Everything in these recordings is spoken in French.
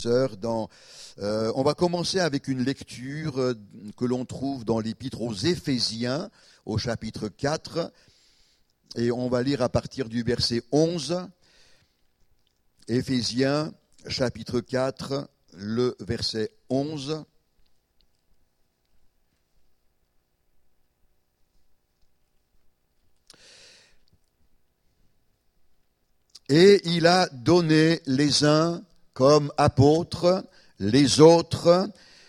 On va commencer avec une lecture que l'on trouve dans l'épître aux Éphésiens, au chapitre 4, et on va lire à partir du verset 11, Éphésiens, chapitre 4, le verset 11. Et il a donné les uns comme apôtres, les autres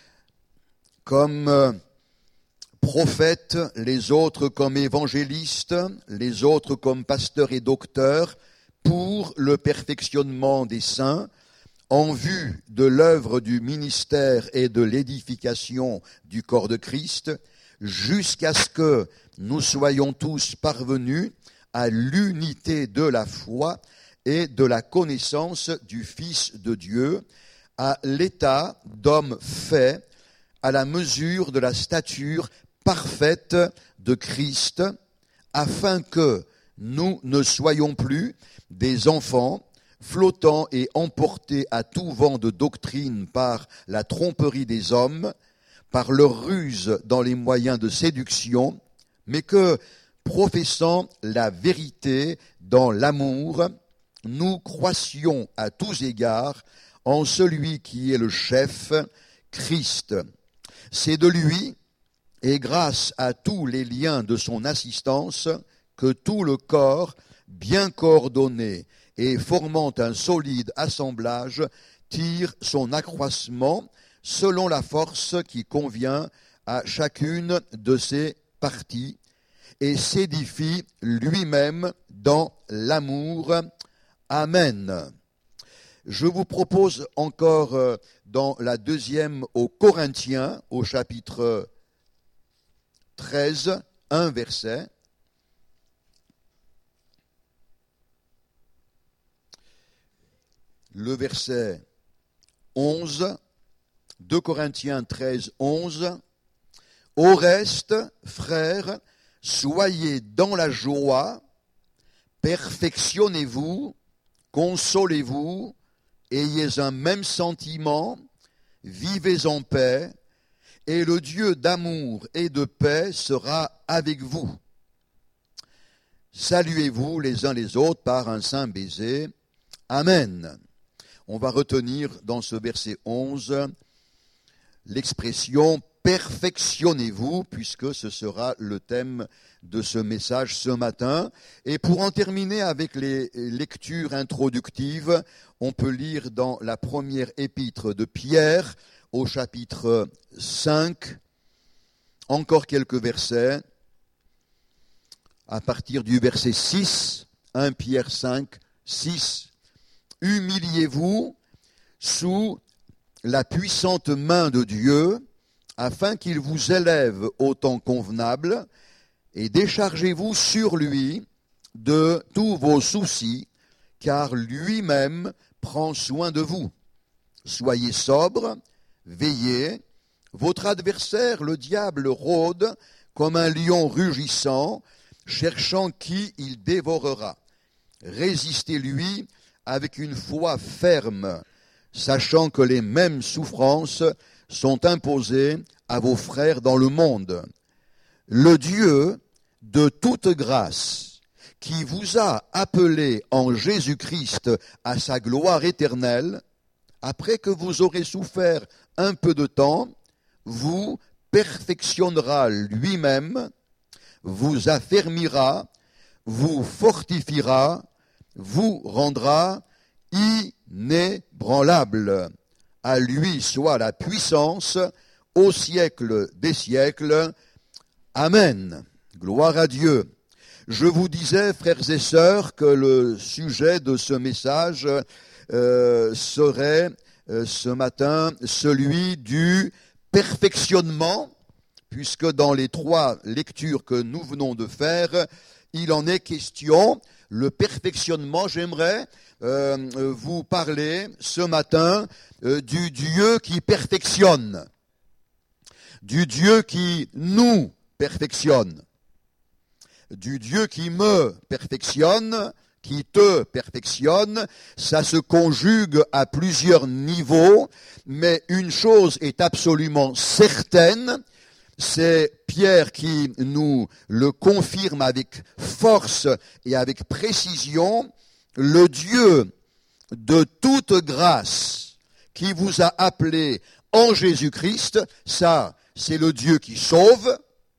comme prophètes, les autres comme évangélistes, les autres comme pasteurs et docteurs, pour le perfectionnement des saints, en vue de l'œuvre du ministère et de l'édification du corps de Christ, jusqu'à ce que nous soyons tous parvenus à l'unité de la foi et de la connaissance du Fils de Dieu, à l'état d'homme fait, à la mesure de la stature parfaite de Christ, afin que nous ne soyons plus des enfants flottant et emportés à tout vent de doctrine par la tromperie des hommes, par leur ruse dans les moyens de séduction, mais que, professant la vérité dans l'amour, nous croissions à tous égards en celui qui est le chef, Christ. C'est de lui, et grâce à tous les liens de son assistance, que tout le corps, bien coordonné et formant un solide assemblage, tire son accroissement selon la force qui convient à chacune de ses parties, et s'édifie lui-même dans l'amour. Amen. Je vous propose encore dans la deuxième aux Corinthiens, au chapitre 13, un verset. Le verset 11, 2 Corinthiens 13, 11. Au reste, frères, soyez dans la joie, perfectionnez-vous, consolez-vous, ayez un même sentiment, vivez en paix, et le Dieu d'amour et de paix sera avec vous. Saluez-vous les uns les autres par un saint baiser. Amen. On va retenir dans ce verset 11 l'expression « perfectionnez-vous » puisque ce sera le thème de ce message ce matin. Et pour en terminer avec les lectures introductives, on peut lire dans la première épître de Pierre, au chapitre 5, encore quelques versets, à partir du verset 6, 1 Pierre 5, 6. Humiliez-vous sous la puissante main de Dieu, afin qu'il vous élève au temps convenable, et déchargez-vous sur lui de tous vos soucis, car lui-même prend soin de vous. Soyez sobres, veillez, votre adversaire, le diable, rôde comme un lion rugissant, cherchant qui il dévorera. Résistez-lui avec une foi ferme, sachant que les mêmes souffrances sont imposées à vos frères dans le monde. Le Dieu de toute grâce, qui vous a appelé en Jésus-Christ à sa gloire éternelle, après que vous aurez souffert un peu de temps, vous perfectionnera lui-même, vous affermira, vous fortifiera, vous rendra inébranlable. À lui soit la puissance au siècle des siècles. Amen. Gloire à Dieu. Je vous disais, frères et sœurs, que le sujet de ce message serait ce matin celui du perfectionnement, puisque dans les trois lectures que nous venons de faire, il en est question. Le perfectionnement, j'aimerais vous parler ce matin du Dieu qui perfectionne, du Dieu qui nous perfectionne, du Dieu qui me perfectionne, qui te perfectionne, ça se conjugue à plusieurs niveaux, mais une chose est absolument certaine, c'est Pierre qui nous le confirme avec force et avec précision, le Dieu de toute grâce qui vous a appelé en Jésus-Christ, ça c'est le Dieu qui sauve,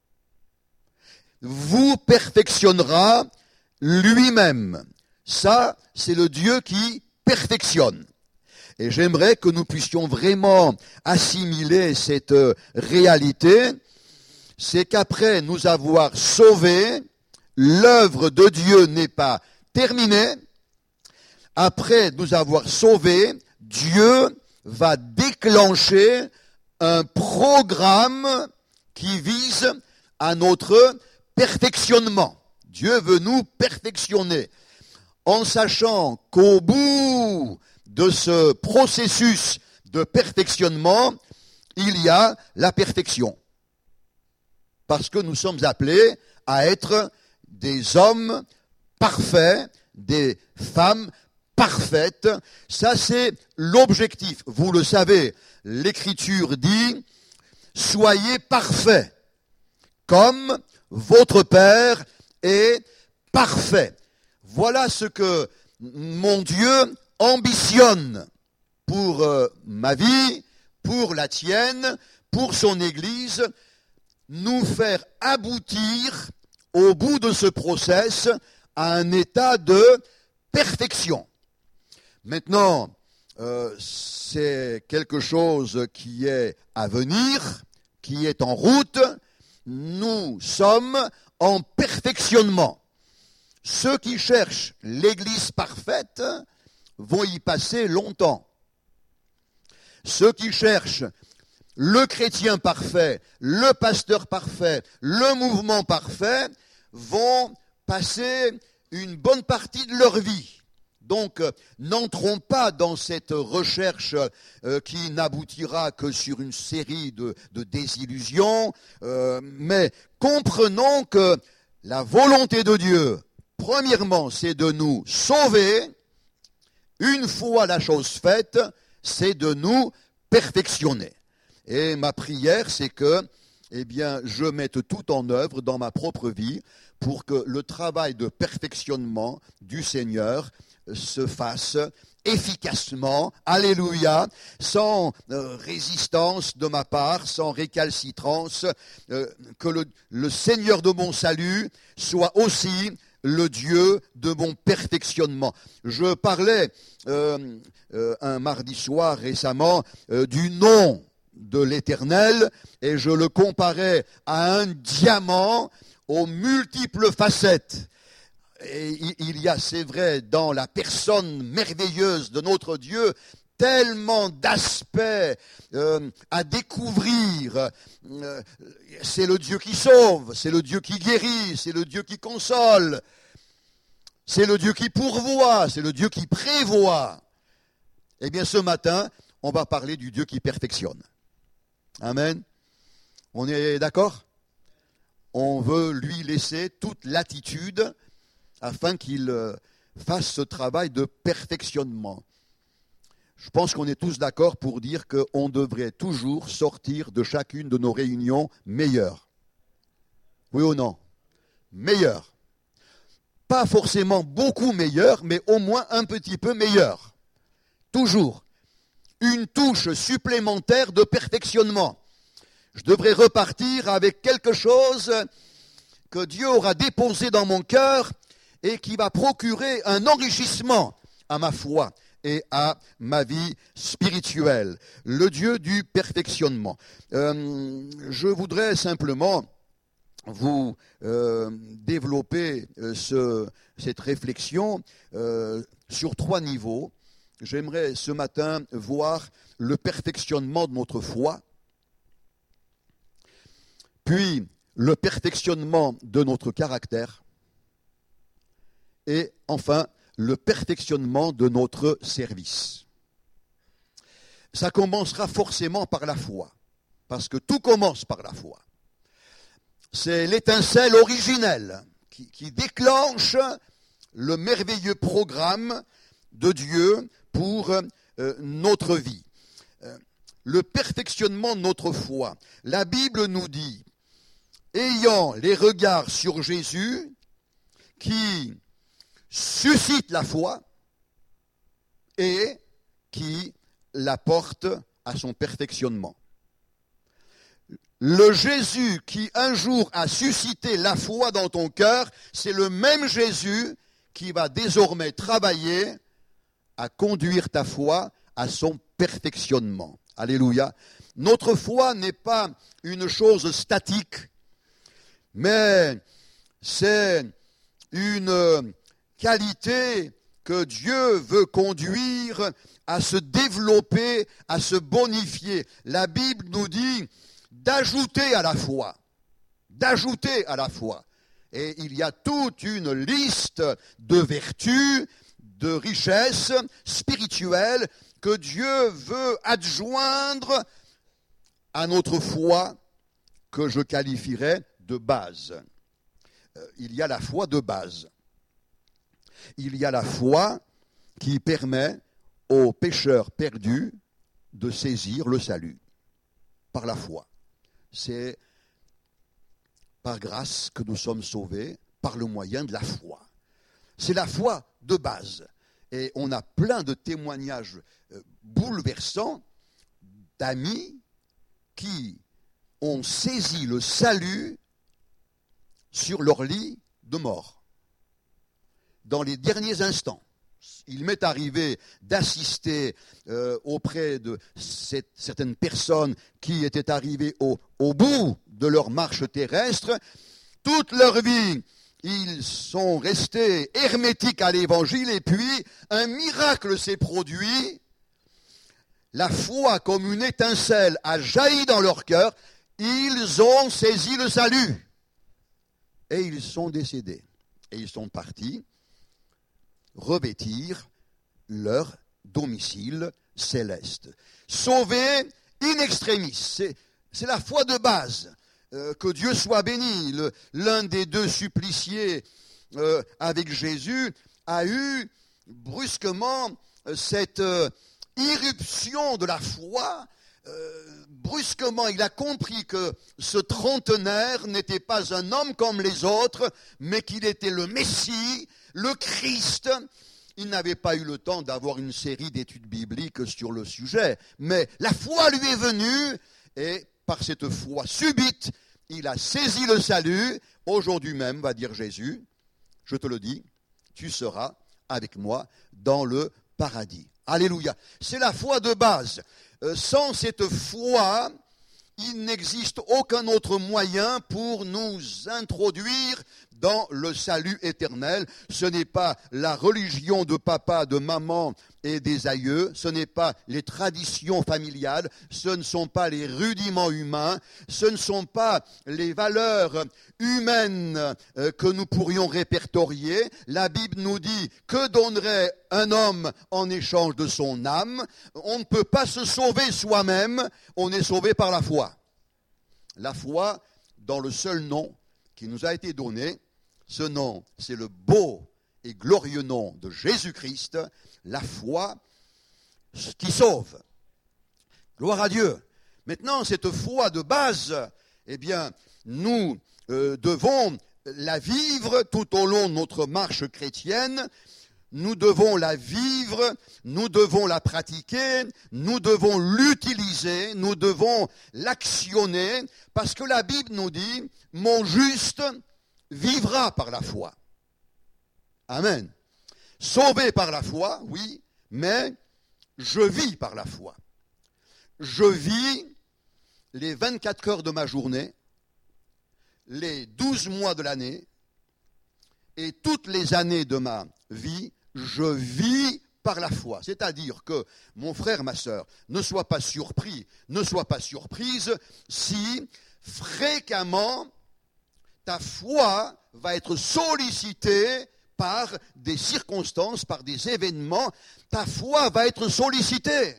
vous perfectionnera lui-même. Ça, c'est le Dieu qui perfectionne. Et j'aimerais que nous puissions vraiment assimiler cette réalité, c'est qu'après nous avoir sauvés, l'œuvre de Dieu n'est pas terminée. Après nous avoir sauvés, Dieu va déclencher un programme qui vise à notre perfectionnement. Dieu veut nous perfectionner, en sachant qu'au bout de ce processus de perfectionnement, il y a la perfection. Parce que nous sommes appelés à être des hommes parfaits, des femmes parfaites. Ça, c'est l'objectif. Vous le savez, l'Écriture dit « Soyez parfaits, comme votre Père est parfait ». Voilà ce que mon Dieu ambitionne pour ma vie, pour la tienne, pour son Église, nous faire aboutir au bout de ce process à un état de perfection. Maintenant, c'est quelque chose qui est à venir, qui est en route. Nous sommes en perfectionnement. Ceux qui cherchent l'Église parfaite vont y passer longtemps. Ceux qui cherchent le chrétien parfait, le pasteur parfait, le mouvement parfait, vont passer une bonne partie de leur vie. Donc, n'entrons pas dans cette recherche qui n'aboutira que sur une série de désillusions, mais comprenons que la volonté de Dieu, premièrement, c'est de nous sauver. Une fois la chose faite, c'est de nous perfectionner. Et ma prière, c'est que, je mette tout en œuvre dans ma propre vie pour que le travail de perfectionnement du Seigneur se fasse efficacement, alléluia, sans résistance de ma part, sans récalcitrance, que le Seigneur de mon salut soit aussi le Dieu de mon perfectionnement. Je parlais un mardi soir récemment du nom de l'Éternel et je le comparais à un diamant aux multiples facettes. Et il y a, c'est vrai, dans la personne merveilleuse de notre Dieu, tellement d'aspects à découvrir. C'est le Dieu qui sauve, c'est le Dieu qui guérit, c'est le Dieu qui console, c'est le Dieu qui pourvoit, c'est le Dieu qui prévoit. Eh bien, ce matin, on va parler du Dieu qui perfectionne. Amen. On est d'accord ? On veut lui laisser toute latitude afin qu'il fasse ce travail de perfectionnement. Je pense qu'on est tous d'accord pour dire qu'on devrait toujours sortir de chacune de nos réunions meilleurs. Oui ou non ? Meilleurs. Pas forcément beaucoup meilleurs, mais au moins un petit peu meilleurs. Toujours. Une touche supplémentaire de perfectionnement. Je devrais repartir avec quelque chose que Dieu aura déposé dans mon cœur et qui va procurer un enrichissement à ma foi et à ma vie spirituelle. Le Dieu du perfectionnement. Je voudrais simplement vous développer cette réflexion sur 3 niveaux. J'aimerais ce matin voir le perfectionnement de notre foi, puis le perfectionnement de notre caractère, et enfin le perfectionnement de notre service. Ça commencera forcément par la foi, parce que tout commence par la foi. C'est l'étincelle originelle qui déclenche le merveilleux programme de Dieu pour notre vie. Le perfectionnement de notre foi. La Bible nous dit, ayant les regards sur Jésus, qui suscite la foi et qui la porte à son perfectionnement. Le Jésus qui un jour a suscité la foi dans ton cœur, c'est le même Jésus qui va désormais travailler à conduire ta foi à son perfectionnement. Alléluia. Notre foi n'est pas une chose statique, mais c'est une qualité que Dieu veut conduire à se développer, à se bonifier. La Bible nous dit d'ajouter à la foi. D'ajouter à la foi. Et il y a toute une liste de vertus, de richesses spirituelles que Dieu veut adjoindre à notre foi, que je qualifierais de base. Il y a la foi de base. Il y a la foi qui permet aux pécheurs perdus de saisir le salut par la foi. C'est par grâce que nous sommes sauvés par le moyen de la foi. C'est la foi de base. Et on a plein de témoignages bouleversants d'amis qui ont saisi le salut sur leur lit de mort. Dans les derniers instants, il m'est arrivé d'assister auprès de certaines personnes qui étaient arrivées au bout de leur marche terrestre. Toute leur vie, ils sont restés hermétiques à l'évangile et puis un miracle s'est produit. La foi comme une étincelle a jailli dans leur cœur. Ils ont saisi le salut. Et ils sont décédés. Et ils sont partis revêtir leur domicile céleste. Sauvés in extremis, c'est la foi de base. Que Dieu soit béni. L'un des deux suppliciés avec Jésus a eu brusquement cette irruption de la foi. Brusquement, il a compris que ce trentenaire n'était pas un homme comme les autres, mais qu'il était le Messie, le Christ. Il n'avait pas eu le temps d'avoir une série d'études bibliques sur le sujet, mais la foi lui est venue, et par cette foi subite, il a saisi le salut. Aujourd'hui même, va dire Jésus, je te le dis, tu seras avec moi dans le paradis. Alléluia. C'est la foi de base. Sans cette foi, il n'existe aucun autre moyen pour nous introduire dans le salut éternel. Ce n'est pas la religion de papa, de maman et des aïeux, ce n'est pas les traditions familiales, ce ne sont pas les rudiments humains, ce ne sont pas les valeurs humaines que nous pourrions répertorier. La Bible nous dit que donnerait un homme en échange de son âme. On ne peut pas se sauver soi-même, on est sauvé par la foi. La foi dans le seul nom qui nous a été donné. Ce nom, c'est le beau et glorieux nom de Jésus-Christ, la foi qui sauve. Gloire à Dieu. Maintenant, cette foi de base, eh bien, nous devons la vivre tout au long de notre marche chrétienne. Nous devons la vivre, nous devons la pratiquer, nous devons l'utiliser, nous devons l'actionner, parce que la Bible nous dit « Mon juste vivra par la foi ». Amen. Sauvé par la foi, oui, mais je vis par la foi. Je vis les 24 heures de ma journée, les 12 mois de l'année et toutes les années de ma vie. Je vis par la foi. C'est-à-dire que, mon frère, ma sœur, ne sois pas surpris, ne sois pas surprise si fréquemment ta foi va être sollicitée par des circonstances, par des événements. Ta foi va être sollicitée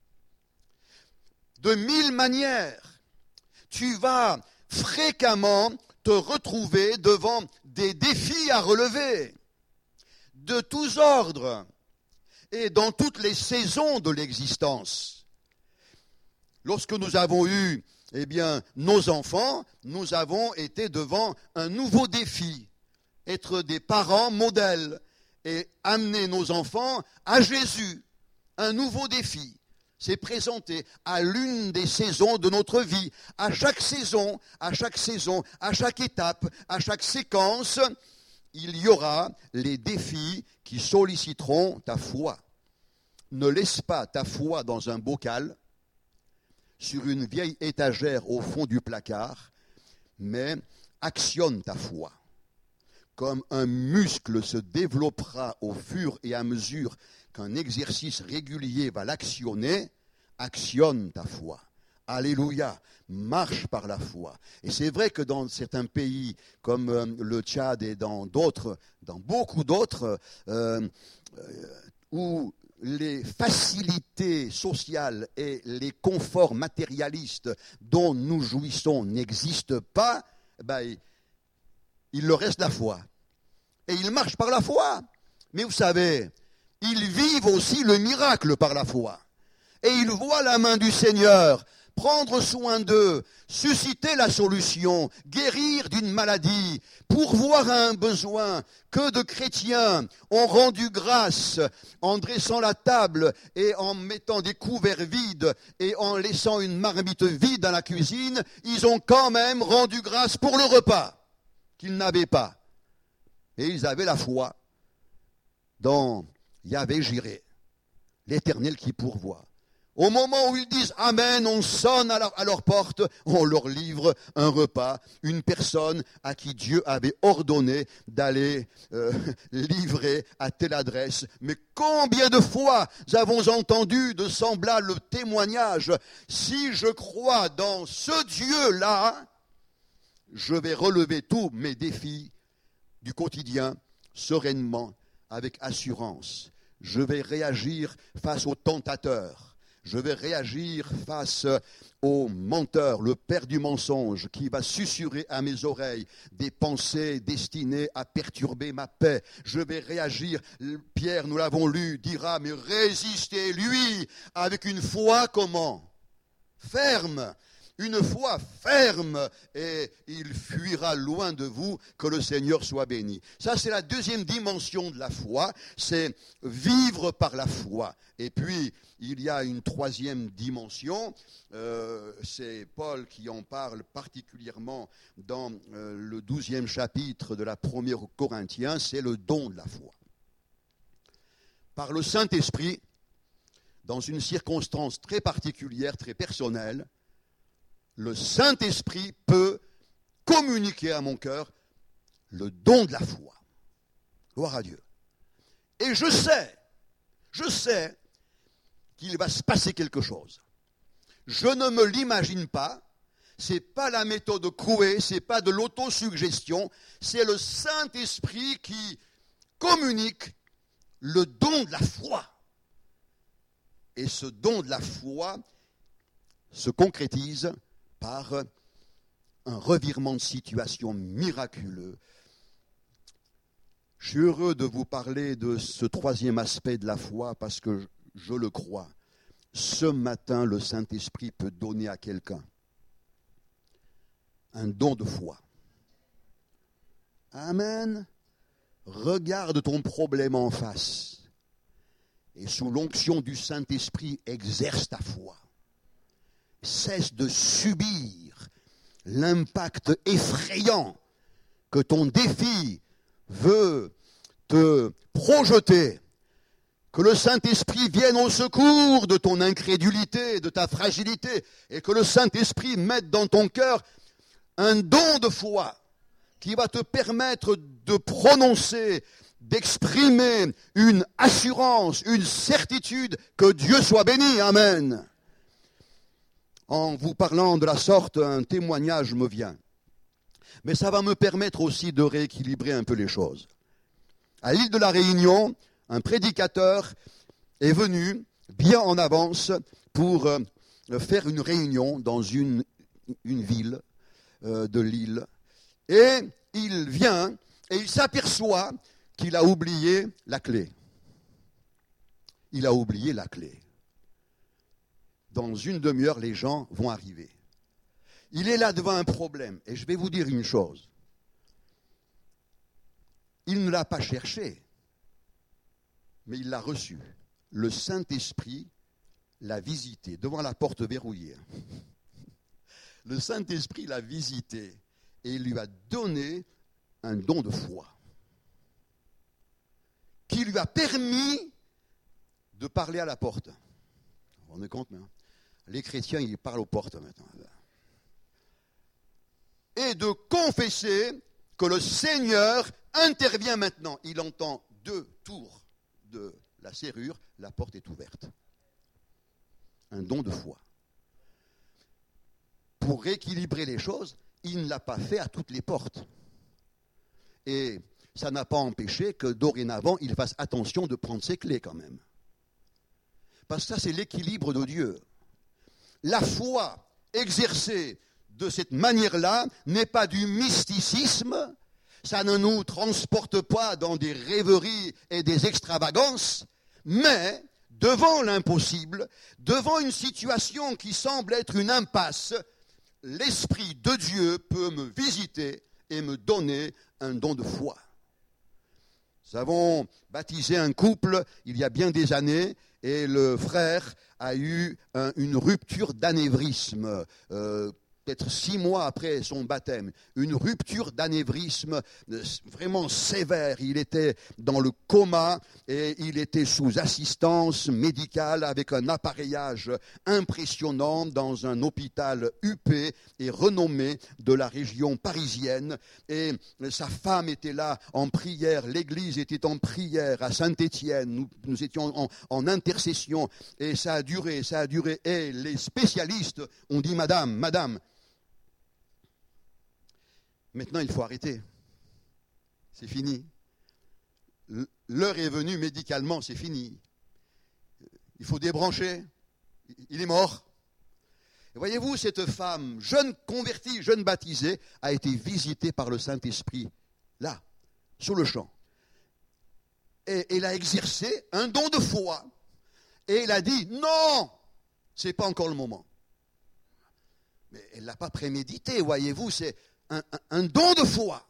de 1000 manières. Tu vas fréquemment te retrouver devant des défis à relever. de tous ordres et dans toutes les saisons de l'existence. Lorsque nous avons eu nos enfants, nous avons été devant un nouveau défi, être des parents modèles et amener nos enfants à Jésus. Un nouveau défi s'est présenté à l'une des saisons de notre vie. À chaque saison, à chaque étape, à chaque séquence, il y aura les défis qui solliciteront ta foi. Ne laisse pas ta foi dans un bocal, sur une vieille étagère au fond du placard, mais actionne ta foi. Comme un muscle se développera au fur et à mesure qu'un exercice régulier va l'actionner, actionne ta foi. Alléluia, marche par la foi. Et c'est vrai que dans certains pays comme le Tchad et dans beaucoup d'autres, où les facilités sociales et les conforts matérialistes dont nous jouissons n'existent pas, il leur reste la foi. Et ils marchent par la foi. Mais vous savez, ils vivent aussi le miracle par la foi. Et ils voient la main du Seigneur prendre soin d'eux, susciter la solution, guérir d'une maladie, pourvoir à un besoin. Que de chrétiens ont rendu grâce en dressant la table et en mettant des couverts vides et en laissant une marmite vide dans la cuisine, ils ont quand même rendu grâce pour le repas qu'ils n'avaient pas. Et ils avaient la foi dans Yahvé Jiré, l'Éternel qui pourvoit. Au moment où ils disent Amen, on sonne à leur porte, on leur livre un repas, une personne à qui Dieu avait ordonné d'aller livrer à telle adresse. Mais combien de fois nous avons entendu de semblables témoignages? Si je crois dans ce Dieu-là, je vais relever tous mes défis du quotidien sereinement, avec assurance. Je vais réagir face aux tentateurs. Je vais réagir face au menteur, le père du mensonge, qui va susurrer à mes oreilles des pensées destinées à perturber ma paix. Je vais réagir, Pierre, nous l'avons lu, dira, mais résistez-lui avec une foi comment? Ferme. Une foi ferme, et il fuira loin de vous, que le Seigneur soit béni. Ça, c'est la deuxième dimension de la foi, c'est vivre par la foi. Et puis, il y a une troisième dimension, c'est Paul qui en parle particulièrement dans le 12e chapitre de la première Corinthiens, c'est le don de la foi. Par le Saint-Esprit, dans une circonstance très particulière, très personnelle, le Saint-Esprit peut communiquer à mon cœur le don de la foi. Gloire à Dieu. Et je sais qu'il va se passer quelque chose. Je ne me l'imagine pas. Ce n'est pas la méthode Coué, ce n'est pas de l'autosuggestion. C'est le Saint-Esprit qui communique le don de la foi. Et ce don de la foi se concrétise par un revirement de situation miraculeux. Je suis heureux de vous parler de ce troisième aspect de la foi parce que je le crois. Ce matin, le Saint-Esprit peut donner à quelqu'un un don de foi. Amen. Regarde ton problème en face et sous l'onction du Saint-Esprit, exerce ta foi. Cesse de subir l'impact effrayant que ton défi veut te projeter. Que le Saint-Esprit vienne au secours de ton incrédulité, de ta fragilité, et que le Saint-Esprit mette dans ton cœur un don de foi qui va te permettre de prononcer, d'exprimer une assurance, une certitude que Dieu soit béni. Amen. En vous parlant de la sorte, un témoignage me vient. Mais ça va me permettre aussi de rééquilibrer un peu les choses. À l'île de la Réunion, un prédicateur est venu bien en avance pour faire une réunion dans une ville de l'île. Et il vient et il s'aperçoit qu'il a oublié la clé. Il a oublié la clé. Dans une demi-heure, les gens vont arriver. Il est là devant un problème. Et je vais vous dire une chose. Il ne l'a pas cherché, mais il l'a reçu. Le Saint-Esprit l'a visité devant la porte verrouillée. Le Saint-Esprit l'a visité et il lui a donné un don de foi qui lui a permis de parler à la porte. Vous vous rendez compte, hein? Les chrétiens, ils parlent aux portes maintenant. Et de confesser que le Seigneur intervient maintenant. Il entend 2 tours de la serrure, la porte est ouverte. Un don de foi. Pour rééquilibrer les choses, il ne l'a pas fait à toutes les portes. Et ça n'a pas empêché que dorénavant, il fasse attention de prendre ses clés quand même. Parce que ça, c'est l'équilibre de Dieu. La foi exercée de cette manière-là n'est pas du mysticisme, ça ne nous transporte pas dans des rêveries et des extravagances, mais devant l'impossible, devant une situation qui semble être une impasse, l'Esprit de Dieu peut me visiter et me donner un don de foi. Nous avons baptisé un couple il y a bien des années et le frère a eu une rupture d'anévrisme, peut-être 6 mois après son baptême, une rupture d'anévrisme vraiment sévère. Il était dans le coma et il était sous assistance médicale avec un appareillage impressionnant dans un hôpital huppé et renommé de la région parisienne. Et sa femme était là en prière, l'église était en prière à Saint-Étienne, nous étions en intercession et ça a duré. Et les spécialistes ont dit, madame, maintenant, il faut arrêter. C'est fini. L'heure est venue, médicalement, c'est fini. Il faut débrancher. Il est mort. Et voyez-vous, cette femme, jeune convertie, jeune baptisée, a été visitée par le Saint-Esprit, là, sur le champ. Et elle a exercé un don de foi. Et elle a dit, non, ce n'est pas encore le moment. Mais elle ne l'a pas prémédité, voyez-vous, c'est un don de foi.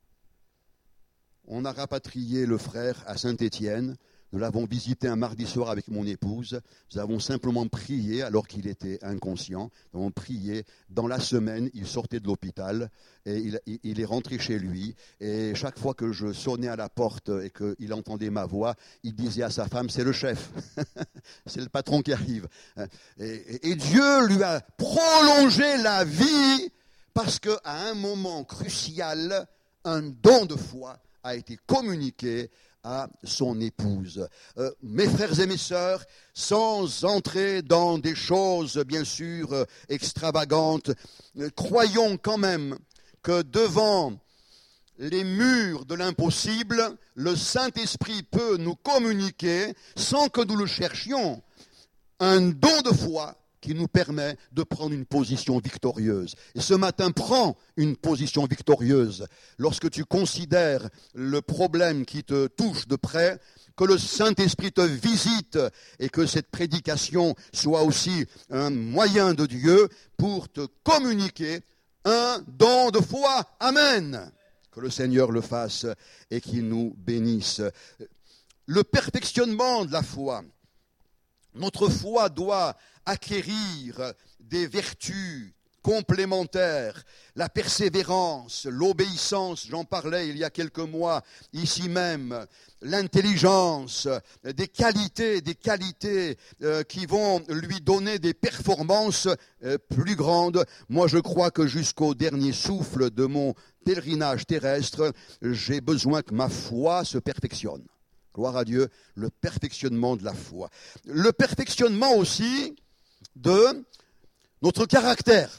On a rapatrié le frère à Saint-Étienne. Nous l'avons visité un mardi soir avec mon épouse. Nous avons simplement prié alors qu'il était inconscient. Nous avons prié. Dans la semaine, il sortait de l'hôpital et il est rentré chez lui. Et chaque fois que je sonnais à la porte et qu'il entendait ma voix, il disait à sa femme, c'est le chef. C'est le patron qui arrive. Et Dieu lui a prolongé la vie parce qu'à un moment crucial, un don de foi a été communiqué à son épouse. Mes frères et mes sœurs, sans entrer dans des choses bien sûr extravagantes, croyons quand même que devant les murs de l'impossible, le Saint-Esprit peut nous communiquer, sans que nous le cherchions, un don de foi qui nous permet de prendre une position victorieuse. Et ce matin, prends une position victorieuse. Lorsque tu considères le problème qui te touche de près, que le Saint-Esprit te visite et que cette prédication soit aussi un moyen de Dieu pour te communiquer un don de foi. Amen. Que le Seigneur le fasse et qu'il nous bénisse. Le perfectionnement de la foi. Notre foi doit acquérir des vertus complémentaires, la persévérance, l'obéissance, j'en parlais il y a quelques mois ici même, l'intelligence, des qualités qui vont lui donner des performances plus grandes. Moi, je crois que jusqu'au dernier souffle de mon pèlerinage terrestre, j'ai besoin que ma foi se perfectionne. Gloire à Dieu, le perfectionnement de la foi. Le perfectionnement aussi de notre caractère.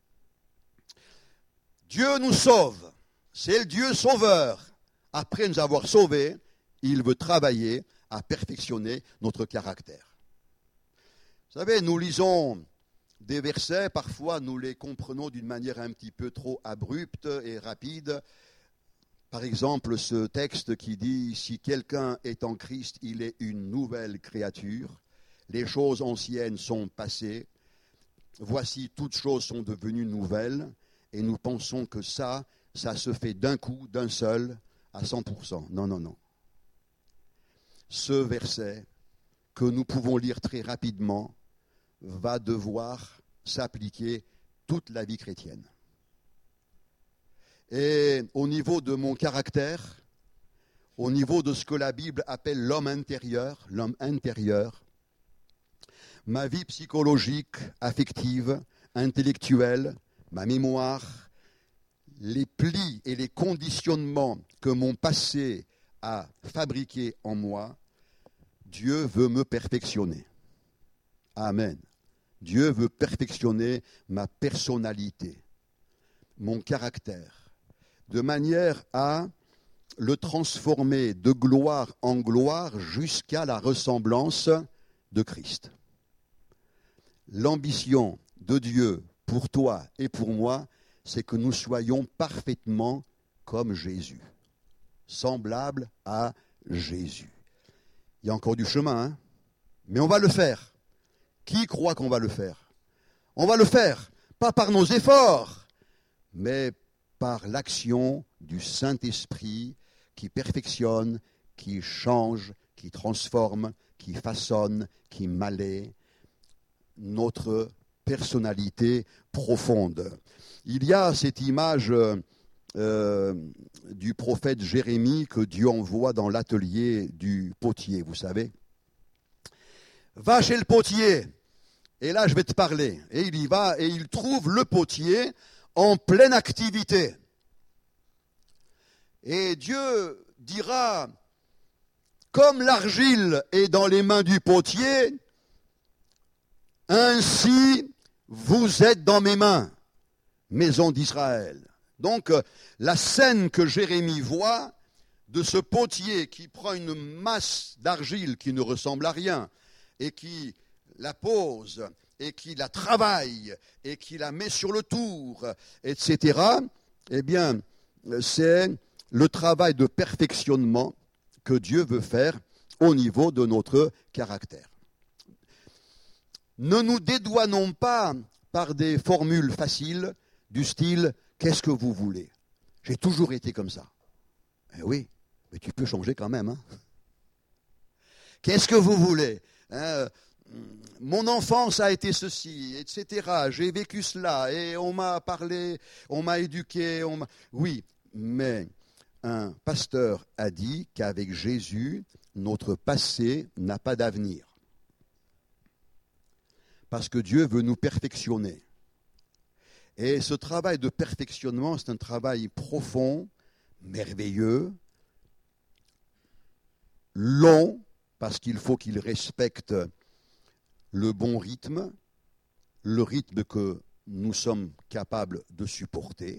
Dieu nous sauve, c'est le Dieu sauveur. Après nous avoir sauvés, il veut travailler à perfectionner notre caractère. Vous savez, nous lisons des versets, parfois nous les comprenons d'une manière un petit peu trop abrupte et rapide. Par exemple, ce texte qui dit « Si quelqu'un est en Christ, il est une nouvelle créature. Les choses anciennes sont passées. Voici, toutes choses sont devenues nouvelles. » Et nous pensons que ça se fait d'un coup, d'un seul, à 100%. Non, non, non. Ce verset, que nous pouvons lire très rapidement, va devoir s'appliquer toute la vie chrétienne. Et au niveau de mon caractère, au niveau de ce que la Bible appelle l'homme intérieur, ma vie psychologique, affective, intellectuelle, ma mémoire, les plis et les conditionnements que mon passé a fabriqués en moi, Dieu veut me perfectionner. Amen. Dieu veut perfectionner ma personnalité, mon caractère, de manière à le transformer de gloire en gloire jusqu'à la ressemblance de Christ. L'ambition de Dieu pour toi et pour moi, c'est que nous soyons parfaitement comme Jésus, semblables à Jésus. Il y a encore du chemin, hein, mais on va le faire. Qui croit qu'on va le faire? On va le faire, pas par nos efforts, mais par l'action du Saint-Esprit qui perfectionne, qui change, qui transforme, qui façonne, qui malaie notre personnalité profonde. Il y a cette image du prophète Jérémie que Dieu envoie dans l'atelier du potier, vous savez. Va chez le potier, et là je vais te parler. Et il y va, et il trouve le potier en pleine activité. Et Dieu dira, comme l'argile est dans les mains du potier, ainsi vous êtes dans mes mains, maison d'Israël. Donc la scène que Jérémie voit de ce potier qui prend une masse d'argile qui ne ressemble à rien et qui la pose et qui la travaille et qui la met sur le tour, etc., eh bien, c'est le travail de perfectionnement que Dieu veut faire au niveau de notre caractère. Ne nous dédouanons pas par des formules faciles du style « qu'est-ce que vous voulez ?» J'ai toujours été comme ça. Eh oui, mais tu peux changer quand même. Hein. Qu'est-ce que vous voulez, hein? Mon enfance a été ceci, etc. J'ai vécu cela et on m'a parlé, on m'a éduqué. Oui, mais un pasteur a dit qu'avec Jésus, notre passé n'a pas d'avenir. Parce que Dieu veut nous perfectionner. Et ce travail de perfectionnement, c'est un travail profond, merveilleux, long, parce qu'il faut qu'il respecte le bon rythme, le rythme que nous sommes capables de supporter.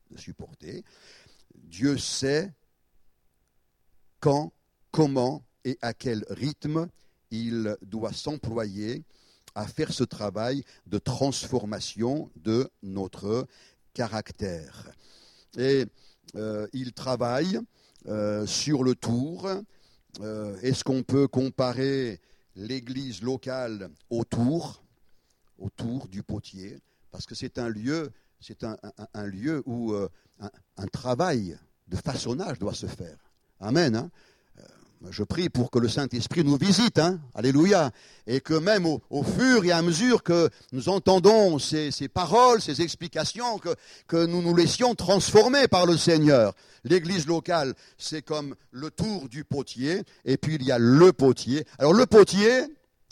Dieu sait quand, comment et à quel rythme il doit s'employer à faire ce travail de transformation de notre caractère. Et il travaille sur le tour. Est-ce qu'on peut comparer l'église locale au tour du potier? Parce que c'est un lieu où un travail de façonnage doit se faire. Amen. Hein? Je prie pour que le Saint-Esprit nous visite, hein, alléluia, et que même au fur et à mesure que nous entendons ces paroles, ces explications, que nous nous laissions transformer par le Seigneur. L'église locale, c'est comme le tour du potier, et puis il y a le potier. Alors le potier,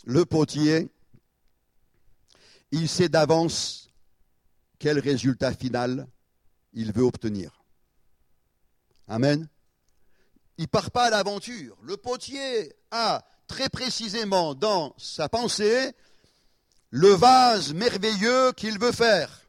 il sait d'avance quel résultat final il veut obtenir. Amen. Il ne part pas à l'aventure. Le potier a très précisément dans sa pensée le vase merveilleux qu'il veut faire.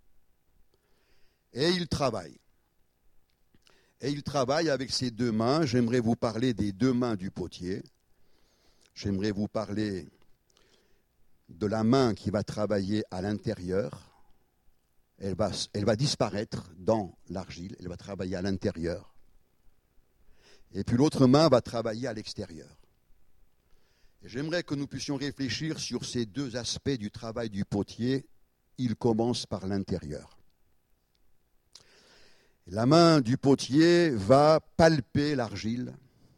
Et il travaille. Et il travaille avec ses deux mains. J'aimerais vous parler des deux mains du potier. J'aimerais vous parler de la main qui va travailler à l'intérieur. Elle va disparaître dans l'argile. Elle va travailler à l'intérieur. Et puis l'autre main va travailler à l'extérieur. Et j'aimerais que nous puissions réfléchir sur ces deux aspects du travail du potier. Il commence par l'intérieur. La main du potier va palper l'argile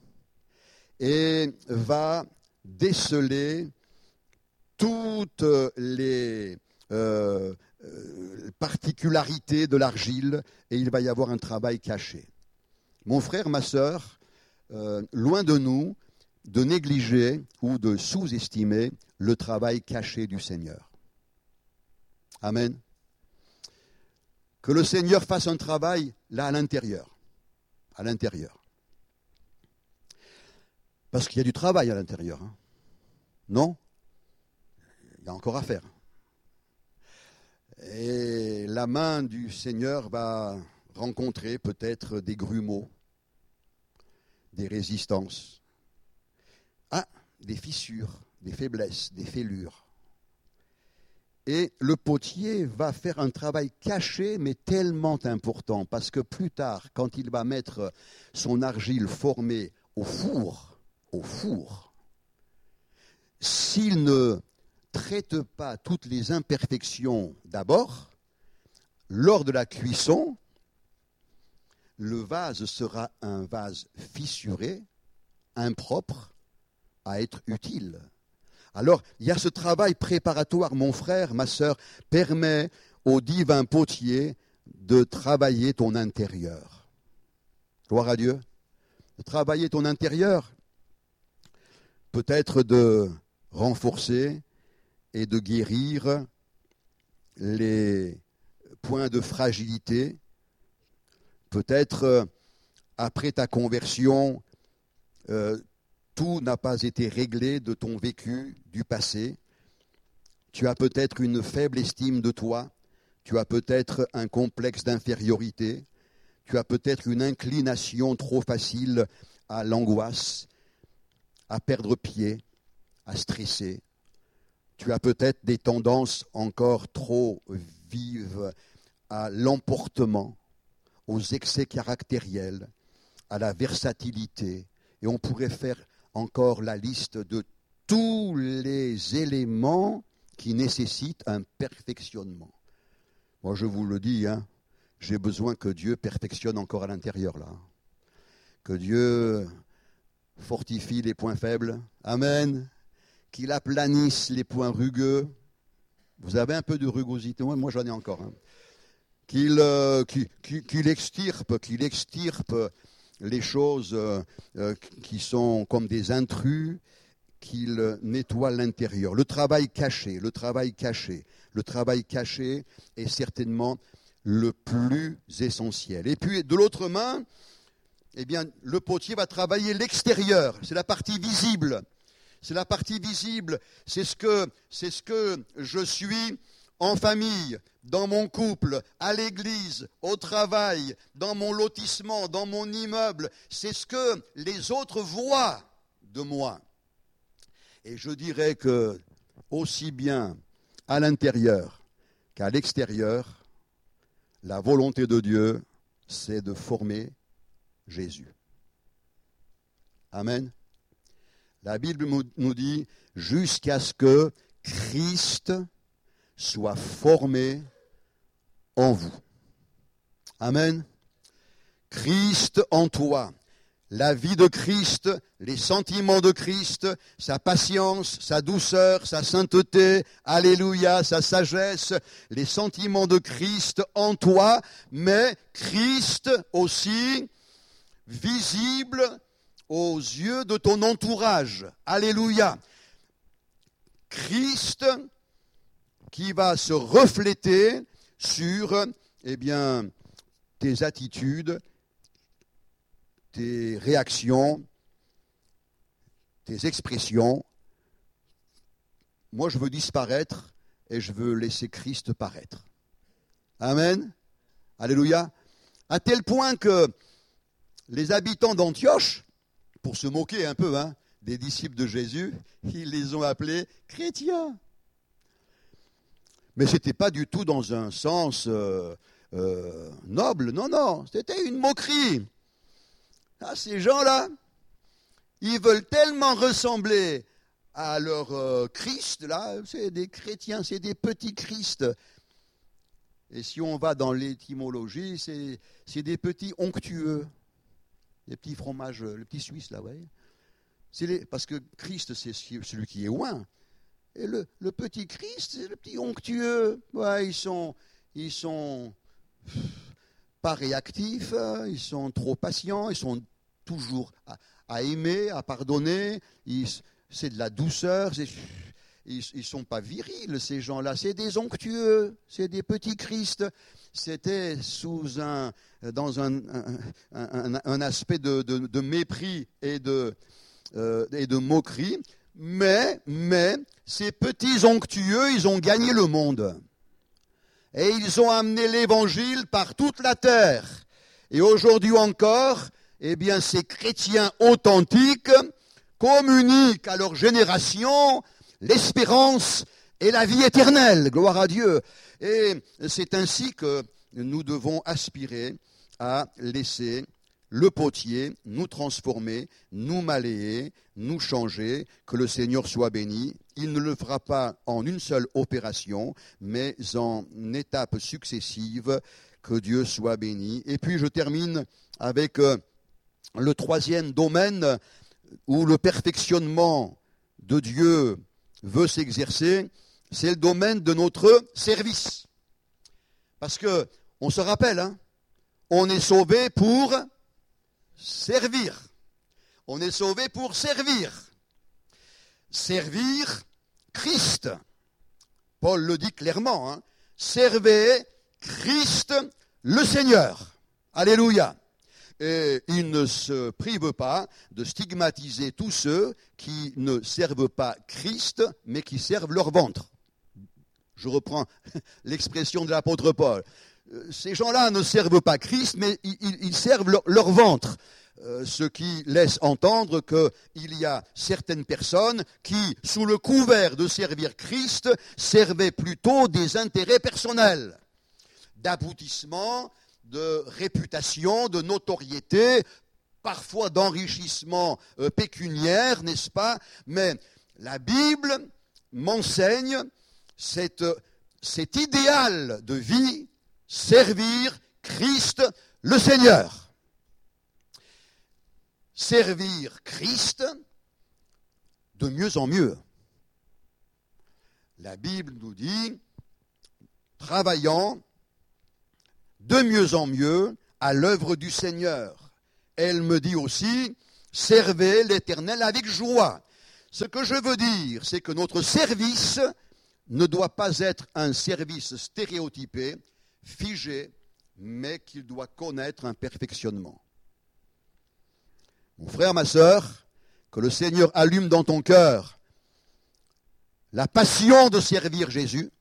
et va déceler toutes les particularités de l'argile et il va y avoir un travail caché. Mon frère, ma sœur, loin de nous de négliger ou de sous-estimer le travail caché du Seigneur. Amen. Que le Seigneur fasse un travail là à l'intérieur. À l'intérieur. Parce qu'il y a du travail à l'intérieur. Hein. Non? Il y a encore à faire. Et la main du Seigneur va rencontrer peut-être des grumeaux, des résistances, des fissures, des faiblesses, des fêlures. Et le potier va faire un travail caché, mais tellement important, parce que plus tard, quand il va mettre son argile formée au four, s'il ne traite pas toutes les imperfections d'abord, lors de la cuisson, le vase sera un vase fissuré, impropre à être utile. Alors, il y a ce travail préparatoire, mon frère, ma sœur, permet au divin potier de travailler ton intérieur. Gloire à Dieu. De travailler ton intérieur, peut-être de renforcer et de guérir les points de fragilité. Peut-être après ta conversion, tout n'a pas été réglé de ton vécu du passé. Tu as peut-être une faible estime de toi. Tu as peut-être un complexe d'infériorité. Tu as peut-être une inclination trop facile à l'angoisse, à perdre pied, à stresser. Tu as peut-être des tendances encore trop vives à l'emportement, aux excès caractériels, à la versatilité. Et on pourrait faire encore la liste de tous les éléments qui nécessitent un perfectionnement. Moi, je vous le dis, j'ai besoin que Dieu perfectionne encore à l'intérieur, là. Que Dieu fortifie les points faibles. Amen. Qu'il aplanisse les points rugueux. Vous avez un peu de rugosité, moi j'en ai encore. Qu'il extirpe les choses qui sont comme des intrus, qu'il nettoie l'intérieur. Le travail caché est certainement le plus essentiel. Et puis, de l'autre main, eh bien, le potier va travailler l'extérieur. C'est la partie visible. C'est la partie visible. C'est ce que je suis en famille, dans mon couple, à l'église, au travail, dans mon lotissement, dans mon immeuble. C'est ce que les autres voient de moi. Et je dirais que aussi bien à l'intérieur qu'à l'extérieur, la volonté de Dieu, c'est de former Jésus. Amen. La Bible nous dit jusqu'à ce que Christ soit formé en vous. Amen. Christ en toi. La vie de Christ, les sentiments de Christ, sa patience, sa douceur, sa sainteté, alléluia, sa sagesse, les sentiments de Christ en toi, mais Christ aussi visible aux yeux de ton entourage. Alléluia. Christ qui va se refléter sur, tes attitudes, tes réactions, tes expressions. Moi, je veux disparaître et je veux laisser Christ paraître. Amen. Alléluia. À tel point que les habitants d'Antioche, pour se moquer un peu des disciples de Jésus, ils les ont appelés chrétiens. Mais ce n'était pas du tout dans un sens noble, non, c'était une moquerie. Ah, ces gens-là, ils veulent tellement ressembler à leur Christ, là, c'est des chrétiens, c'est des petits Christ. Et si on va dans l'étymologie, c'est des petits onctueux, des petits fromages, les petits Suisses, là, vous voyez. Parce que Christ, c'est celui qui est loin. Et le petit Christ, c'est le petit onctueux. Ouais, ils sont pas réactifs, ils sont trop patients, ils sont toujours à aimer, à pardonner. C'est de la douceur. Ils ne sont pas virils, ces gens-là. C'est des onctueux, c'est des petits Christ. C'était dans un aspect de mépris et de moquerie. Mais ces petits onctueux, ils ont gagné le monde. Et ils ont amené l'évangile par toute la terre. Et aujourd'hui encore, eh bien, ces chrétiens authentiques communiquent à leur génération l'espérance et la vie éternelle. Gloire à Dieu. Et c'est ainsi que nous devons aspirer à laisser le potier nous transformer, nous malayer, nous changer, que le Seigneur soit béni. Il ne le fera pas en une seule opération, mais en étapes successives. Que Dieu soit béni. Et puis je termine avec le troisième domaine où le perfectionnement de Dieu veut s'exercer, c'est le domaine de notre service. Parce que, on se rappelle, on est sauvé pour servir. On est sauvé pour servir. Servir Christ. Paul le dit clairement. Servez Christ le Seigneur. Alléluia. Et il ne se prive pas de stigmatiser tous ceux qui ne servent pas Christ, mais qui servent leur ventre. Je reprends l'expression de l'apôtre Paul. Ces gens-là ne servent pas Christ, mais ils servent leur ventre. Ce qui laisse entendre qu'il y a certaines personnes qui, sous le couvert de servir Christ, servaient plutôt des intérêts personnels, d'aboutissement, de réputation, de notoriété, parfois d'enrichissement pécuniaire, n'est-ce pas? Mais la Bible m'enseigne cet idéal de vie, servir Christ le Seigneur. Servir Christ de mieux en mieux. La Bible nous dit, travaillant de mieux en mieux à l'œuvre du Seigneur. Elle me dit aussi, servez l'Éternel avec joie. Ce que je veux dire, c'est que notre service ne doit pas être un service stéréotypé, figé, mais qu'il doit connaître un perfectionnement. Mon frère, ma sœur, que le Seigneur allume dans ton cœur la passion de servir Jésus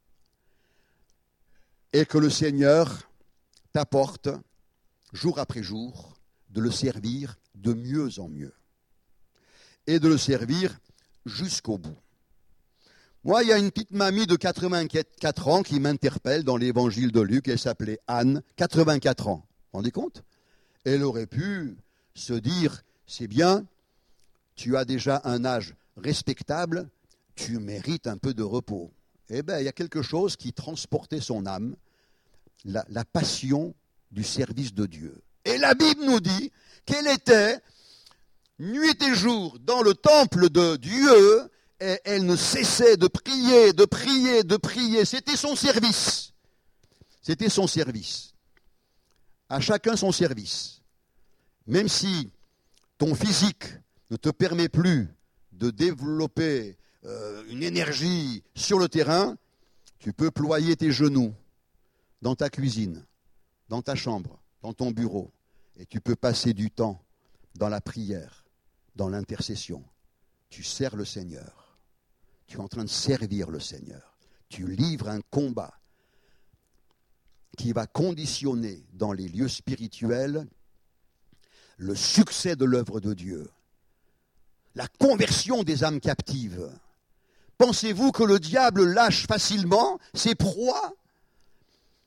et que le Seigneur t'apporte, jour après jour, de le servir de mieux en mieux et de le servir jusqu'au bout. Moi, il y a une petite mamie de 84 ans qui m'interpelle dans l'évangile de Luc. Elle s'appelait Anne, 84 ans. Vous vous rendez compte? Elle aurait pu se dire, c'est bien, tu as déjà un âge respectable, tu mérites un peu de repos. Eh bien, il y a quelque chose qui transportait son âme, la passion du service de Dieu. Et la Bible nous dit qu'elle était nuit et jour dans le temple de Dieu, et elle ne cessait de prier, de prier, de prier. C'était son service. C'était son service. À chacun son service. Même si ton physique ne te permet plus de développer une énergie sur le terrain, tu peux ployer tes genoux dans ta cuisine, dans ta chambre, dans ton bureau, et tu peux passer du temps dans la prière, dans l'intercession. Tu sers le Seigneur. Tu es en train de servir le Seigneur. Tu livres un combat qui va conditionner dans les lieux spirituels le succès de l'œuvre de Dieu, la conversion des âmes captives. Pensez-vous que le diable lâche facilement ses proies?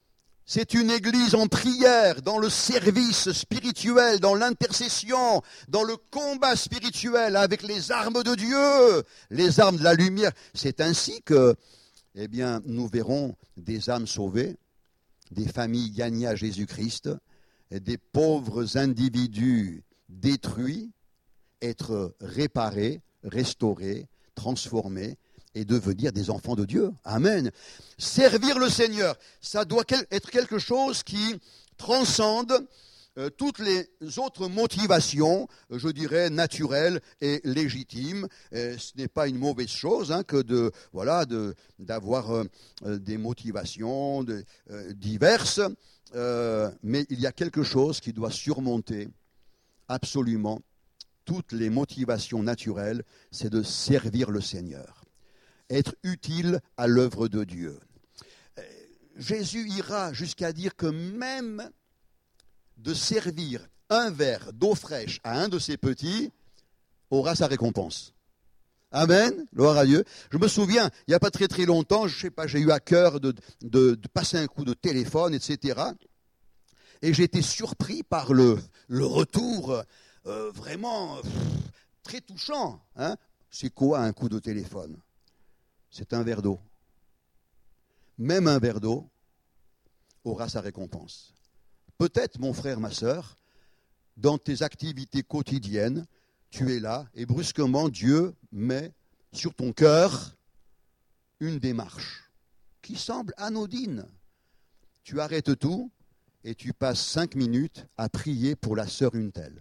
C'est une église en prière, dans le service spirituel, dans l'intercession, dans le combat spirituel avec les armes de Dieu, les armes de la lumière. C'est ainsi que, nous verrons des âmes sauvées, des familles gagnées à Jésus-Christ, et des pauvres individus détruits, être réparés, restaurés, transformés, et devenir des enfants de Dieu. Amen. Servir le Seigneur, ça doit être quelque chose qui transcende toutes les autres motivations, je dirais, naturelles et légitimes. Ce n'est pas une mauvaise chose que d'avoir des motivations diverses, mais il y a quelque chose qui doit surmonter absolument toutes les motivations naturelles, c'est de servir le Seigneur. Être utile à l'œuvre de Dieu. Jésus ira jusqu'à dire que même de servir un verre d'eau fraîche à un de ses petits aura sa récompense. Amen, gloire à Dieu. Je me souviens, il n'y a pas très très longtemps, je sais pas, j'ai eu à cœur de passer un coup de téléphone, etc. Et j'ai été surpris par le retour vraiment très touchant. C'est quoi un coup de téléphone ? C'est un verre d'eau. Même un verre d'eau aura sa récompense. Peut-être, mon frère, ma sœur, dans tes activités quotidiennes, tu es là et brusquement Dieu met sur ton cœur une démarche qui semble anodine. Tu arrêtes tout et tu passes 5 minutes à prier pour la sœur une telle.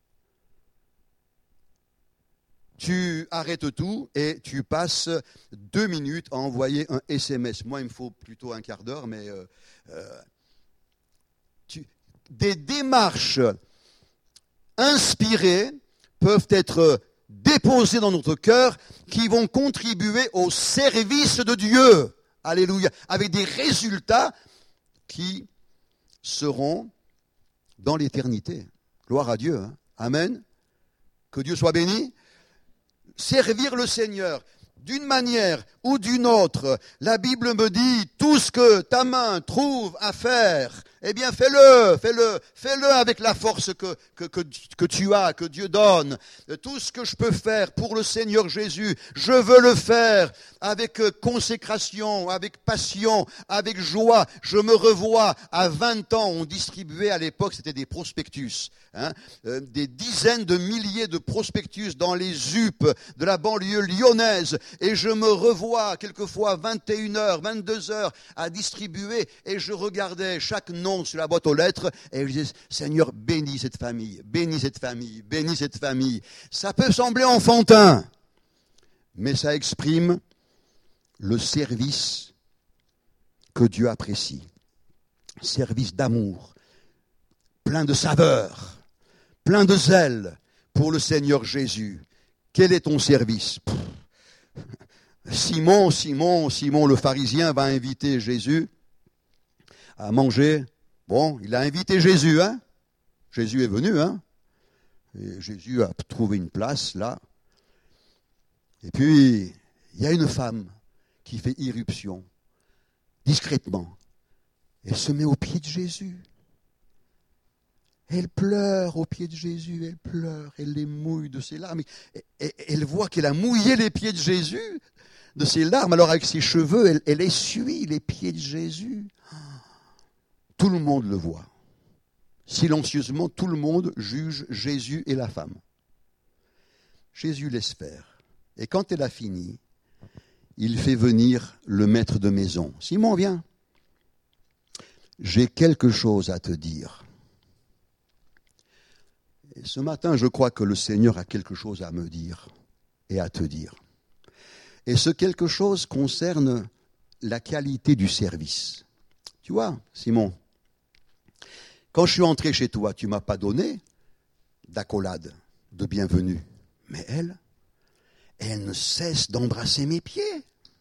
Tu arrêtes tout et tu passes 2 minutes à envoyer un SMS. Moi, il me faut plutôt un quart d'heure, mais des démarches inspirées peuvent être déposées dans notre cœur qui vont contribuer au service de Dieu. Alléluia. Avec des résultats qui seront dans l'éternité. Gloire à Dieu. Amen. Que Dieu soit béni. Servir le Seigneur d'une manière ou d'une autre. La Bible me dit, tout ce que ta main trouve à faire, fais-le avec la force que tu as, que Dieu donne. Tout ce que je peux faire pour le Seigneur Jésus, je veux le faire avec consécration, avec passion, avec joie. Je me revois, à 20 ans, on distribuait à l'époque, c'était des prospectus, des dizaines de milliers de prospectus dans les UP de la banlieue lyonnaise. Et je me revois quelquefois 21h, 22h à distribuer et je regardais chaque nom sur la boîte aux lettres et je disais, Seigneur, bénis cette famille, bénis cette famille, bénis cette famille. Ça peut sembler enfantin, mais ça exprime le service que Dieu apprécie. Service d'amour, plein de saveur, plein de zèle pour le Seigneur Jésus. Quel est ton service ? Simon le pharisien va inviter Jésus à manger. Bon, il a invité Jésus, Jésus est venu, Et Jésus a trouvé une place là. Et puis, il y a une femme qui fait irruption, discrètement. Elle se met aux pieds de Jésus. Elle pleure aux pieds de Jésus, elle pleure, elle les mouille de ses larmes. Et elle voit qu'elle a mouillé les pieds de Jésus de ses larmes. Alors avec ses cheveux, elle essuie les pieds de Jésus. Tout le monde le voit. Silencieusement, tout le monde juge Jésus et la femme. Jésus laisse faire. Et quand elle a fini, il fait venir le maître de maison. Simon, viens. J'ai quelque chose à te dire. Et ce matin, je crois que le Seigneur a quelque chose à me dire et à te dire. Et ce quelque chose concerne la qualité du service. Tu vois, Simon, quand je suis entré chez toi, tu ne m'as pas donné d'accolade, de bienvenue. Mais elle ne cesse d'embrasser mes pieds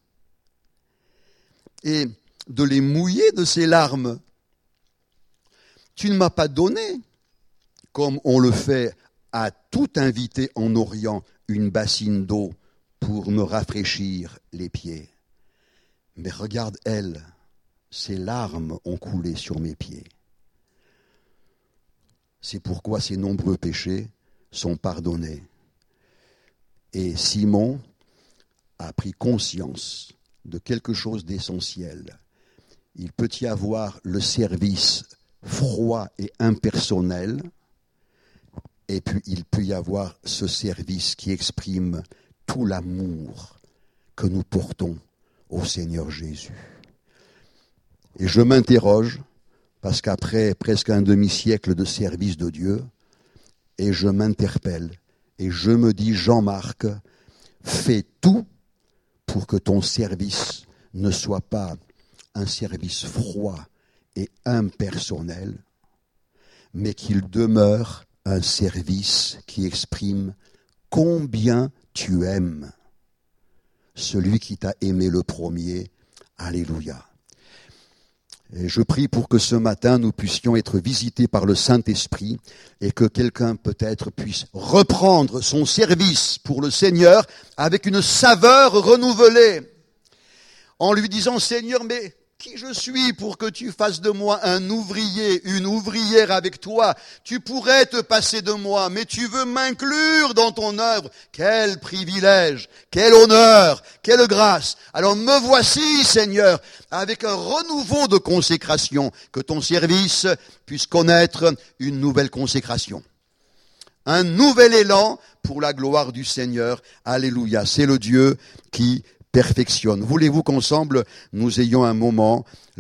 et de les mouiller de ses larmes. Tu ne m'as pas donné, comme on le fait à tout invité en Orient, une bassine d'eau pour me rafraîchir les pieds. Mais regarde elle, ses larmes ont coulé sur mes pieds. C'est pourquoi ses nombreux péchés sont pardonnés. Et Simon a pris conscience de quelque chose d'essentiel. Il peut y avoir le service froid et impersonnel, et puis il peut y avoir ce service qui exprime tout l'amour que nous portons au Seigneur Jésus. Et je m'interroge, parce qu'après presque un demi-siècle de service de Dieu, et je m'interpelle, et je me dis, Jean-Marc, fais tout pour que ton service ne soit pas un service froid et impersonnel, mais qu'il demeure un service qui exprime combien tu aimes celui qui t'a aimé le premier. Alléluia. Et je prie pour que ce matin, nous puissions être visités par le Saint-Esprit et que quelqu'un peut-être puisse reprendre son service pour le Seigneur avec une saveur renouvelée, en lui disant, Seigneur, mais qui je suis pour que tu fasses de moi un ouvrier, une ouvrière avec toi? Tu pourrais te passer de moi, mais tu veux m'inclure dans ton œuvre. Quel privilège, quel honneur, quelle grâce. Alors me voici, Seigneur, avec un renouveau de consécration, que ton service puisse connaître une nouvelle consécration. Un nouvel élan pour la gloire du Seigneur. Alléluia. C'est le Dieu qui perfectionne. Voulez-vous qu'ensemble, nous ayons un moment